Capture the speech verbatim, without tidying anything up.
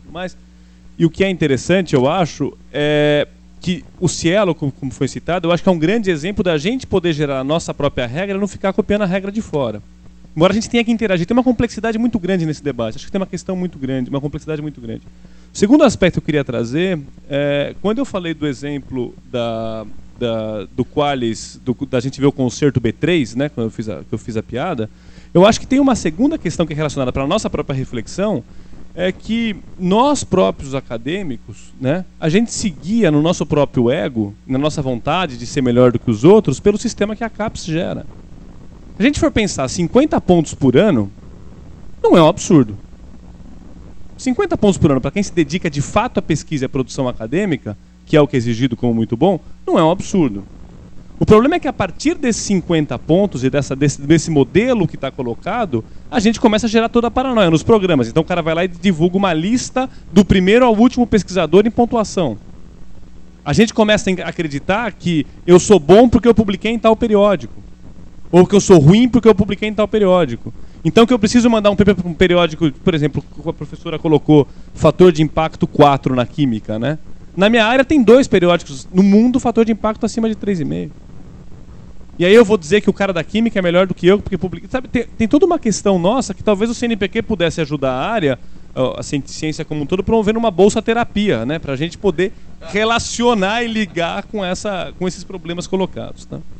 tudo mais. E o que é interessante, eu acho, é que o Cielo, como foi citado, eu acho que é um grande exemplo da gente poder gerar a nossa própria regra e não ficar copiando a regra de fora. Embora a gente tenha que interagir, tem uma complexidade muito grande nesse debate. Acho que tem uma questão muito grande, uma complexidade muito grande. O segundo aspecto que eu queria trazer, é, quando eu falei do exemplo da, da, do Qualis, do, da gente ver o concerto B três, né, quando eu fiz, a, eu fiz a piada, eu acho que tem uma segunda questão que é relacionada para a nossa própria reflexão, é que nós próprios acadêmicos, né, a gente se guia no nosso próprio ego, na nossa vontade de ser melhor do que os outros, pelo sistema que a CAPES gera. Se a gente for pensar cinquenta pontos por ano, não é um absurdo. cinquenta pontos por ano, para quem se dedica de fato à pesquisa e à produção acadêmica, que é o que é exigido como muito bom, não é um absurdo. O problema é que a partir desses cinquenta pontos e dessa, desse, desse modelo que está colocado, a gente começa a gerar toda a paranoia nos programas. Então o cara vai lá e divulga uma lista do primeiro ao último pesquisador em pontuação. A gente começa a acreditar que eu sou bom porque eu publiquei em tal periódico. Ou que eu sou ruim porque eu publiquei em tal periódico. Então que eu preciso mandar um paper para um periódico, por exemplo, a professora colocou fator de impacto quatro na química, né? Na minha área tem dois periódicos no mundo fator de impacto acima de três vírgula cinco. E aí eu vou dizer que o cara da química é melhor do que eu, porque publica. Sabe, tem, tem toda uma questão nossa que talvez o C N P Q pudesse ajudar a área, a ciência como um todo, promovendo uma bolsa terapia, né? Para a gente poder relacionar e ligar com, essa, com esses problemas colocados. Tá?